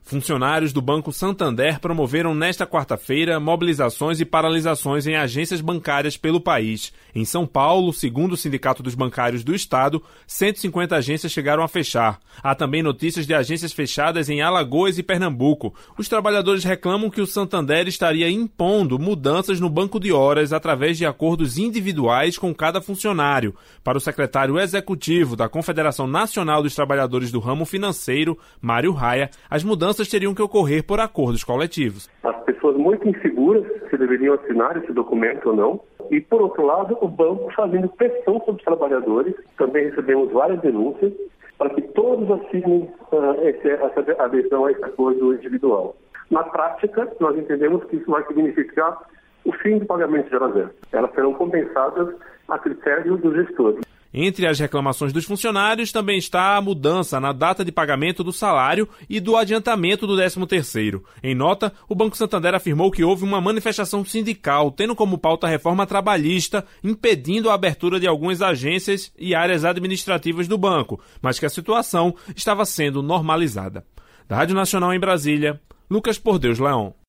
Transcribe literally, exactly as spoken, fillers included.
Funcionários do Banco Santander promoveram nesta quarta-feira mobilizações e paralisações em agências bancárias pelo país. Em São Paulo, segundo o Sindicato dos Bancários do Estado, cento e cinquenta agências chegaram a fechar. Há também notícias de agências fechadas em Alagoas e Pernambuco. Os trabalhadores reclamam que o Santander estaria impondo mudanças no banco de horas através de acordos individuais com cada funcionário. Para o secretário executivo da Confederação Nacional dos Trabalhadores do Ramo Financeiro, Mário Raia, as mudanças teriam que ocorrer por acordos coletivos. As pessoas muito inseguras se deveriam assinar esse documento ou não. E, por outro lado, o banco fazendo pressão sobre os trabalhadores. Também recebemos várias denúncias para que todos assinem uh, esse, essa adesão a esse acordo individual. Na prática, nós entendemos que isso vai significar o fim do pagamento de hora zero. Elas serão compensadas a critério dos gestores. Entre as reclamações dos funcionários também está a mudança na data de pagamento do salário e do adiantamento do décimo terceiro. Em nota, o Banco Santander afirmou que houve uma manifestação sindical, tendo como pauta a reforma trabalhista, impedindo a abertura de algumas agências e áreas administrativas do banco, mas que a situação estava sendo normalizada. Da Rádio Nacional em Brasília, Lucas Por Deus Leão.